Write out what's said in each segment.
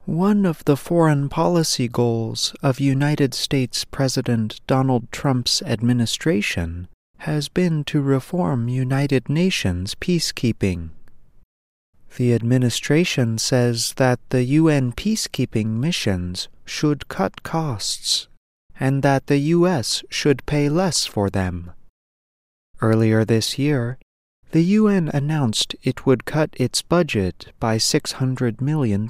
One of the foreign policy goals of United States President Donald Trump's administration has been to reform United Nations peacekeeping. The administration says that the UN peacekeeping missions should cut costs and that the U.S. should pay less for them. Earlier this year, the UN announced it would cut its budget by $600 million.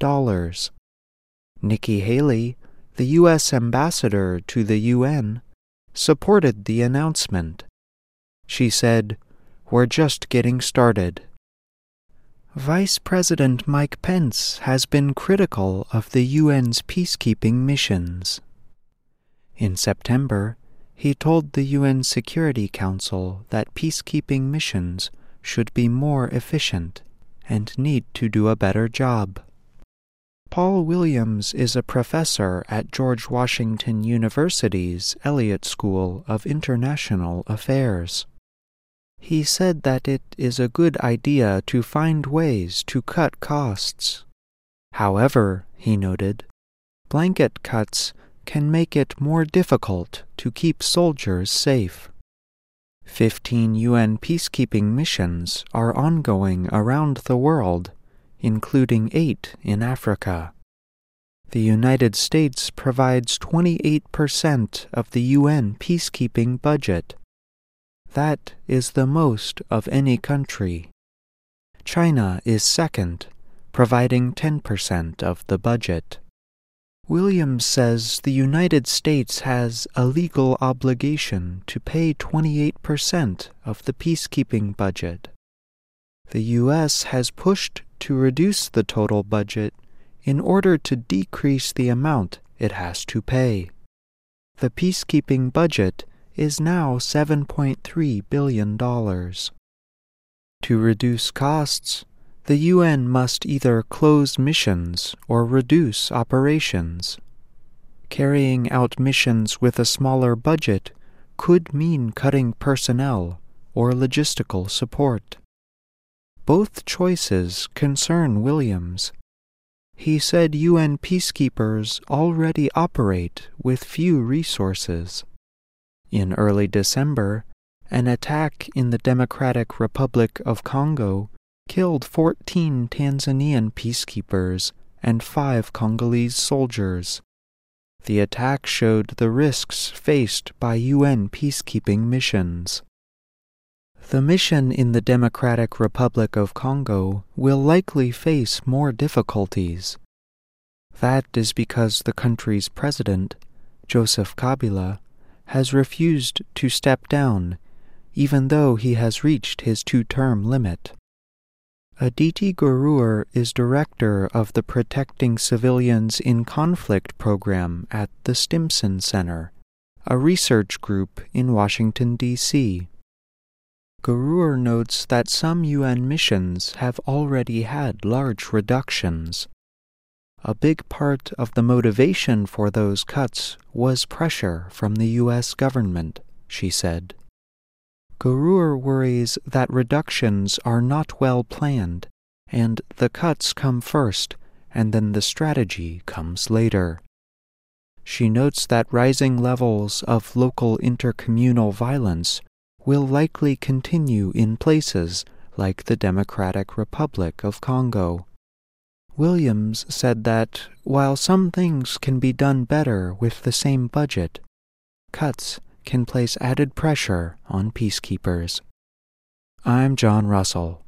Nikki Haley, the U.S. ambassador to the UN, supported the announcement. She said, "We're just getting started." Vice President Mike Pence has been critical of the UN's peacekeeping missions. In September, he told the UN Security Council that peacekeeping missions should be more efficient and need to do a better job. Paul Williams is a professor at George Washington University's Elliott School of International Affairs. He said that it is a good idea to find ways to cut costs. However, he noted, blanket cuts can make it more difficult to keep soldiers safe. 15 UN peacekeeping missions are ongoing around the world, including 8 in Africa. The United States provides 28% of the UN peacekeeping budget. That is the most of any country. China is second, providing 10% of the budget. Williams says the United States has a legal obligation to pay 28% of the peacekeeping budget. The U.S. has pushed to reduce the total budget in order to decrease the amount it has to pay. The peacekeeping budget is now $7.3 billion. To reduce costs, the UN must either close missions or reduce operations. Carrying out missions with a smaller budget could mean cutting personnel or logistical support. Both choices concern Williams. He said UN peacekeepers already operate with few resources. In early December, an attack in the Democratic Republic of Congo killed 14 Tanzanian peacekeepers and 5 Congolese soldiers. The attack showed the risks faced by UN peacekeeping missions. The mission in the Democratic Republic of Congo will likely face more difficulties. That is because the country's president, Joseph Kabila, has refused to step down, even though he has reached his 2-term limit. Aditi Gurur is director of the Protecting Civilians in Conflict program at the Stimson Center, a research group in Washington, D.C. Gurur notes that some UN missions have already had large reductions. A big part of the motivation for those cuts was pressure from the U.S. government, she said. Gurur worries that reductions are not well planned, and the cuts come first, and then the strategy comes later. She notes that rising levels of local intercommunal violence will likely continue in places like the Democratic Republic of Congo. Williams said that, while some things can be done better with the same budget, cuts can place added pressure on peacekeepers. I'm John Russell.